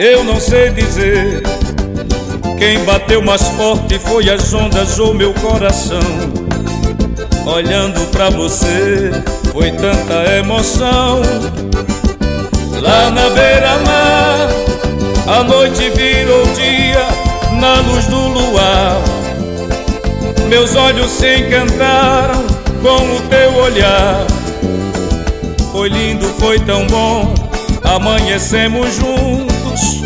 eu não sei dizer. Quem bateu mais forte foi as ondas ou meu coração. Olhando pra você, foi tanta emoção. Lá na beira-mar, a noite virou dia na luz do luar. Meus olhos se encantaram com o teu olhar. Foi lindo, foi tão bom, amanhecemos juntos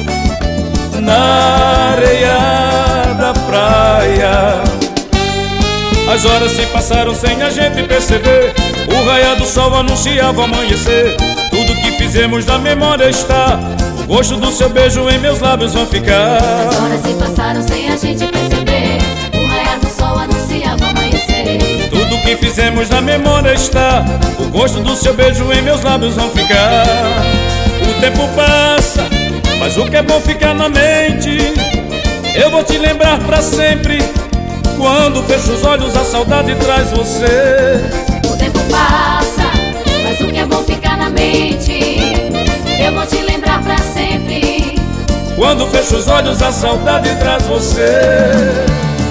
na areia da praia. As horas se passaram sem a gente perceber. O raiar do sol anunciava o amanhecer. Tudo que fizemos na memória está. O gosto do seu beijo em meus lábios vão ficar. As horas se passaram sem a gente perceber. O raiar do sol anunciava o amanhecer. Tudo que fizemos na memória está. O gosto do seu beijo em meus lábios vão ficar. O tempo passa, mas o que é bom ficar na mente. Eu vou te lembrar pra sempre. Quando fecho os olhos a saudade traz você. O tempo passa, mas o que é bom ficar na mente. Eu vou te lembrar pra sempre. Quando fecho os olhos a saudade traz você.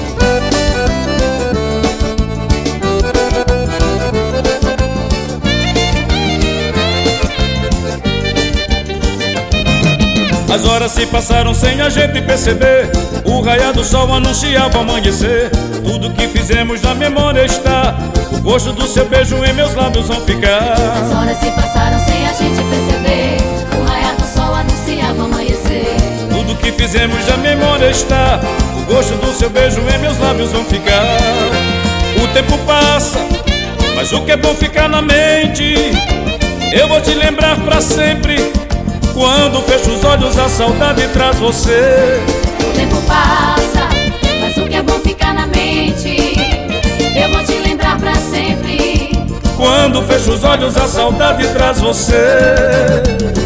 As horas se passaram sem a gente perceber. O raiar do sol anunciava o amanhecer. Tudo que fizemos na memória está. O gosto do seu beijo em meus lábios vão ficar. As horas se passaram sem a gente perceber. O raiar do sol anunciava o amanhecer. Tudo que fizemos na memória está. O gosto do seu beijo em meus lábios vão ficar. O tempo passa, mas o que é bom ficar na mente. Eu vou te lembrar pra sempre. Quando fecho os olhos a saudade traz você. O tempo passa, mas o que é bom ficar na mente. Eu vou te lembrar pra sempre. Quando fecho os olhos a saudade traz você.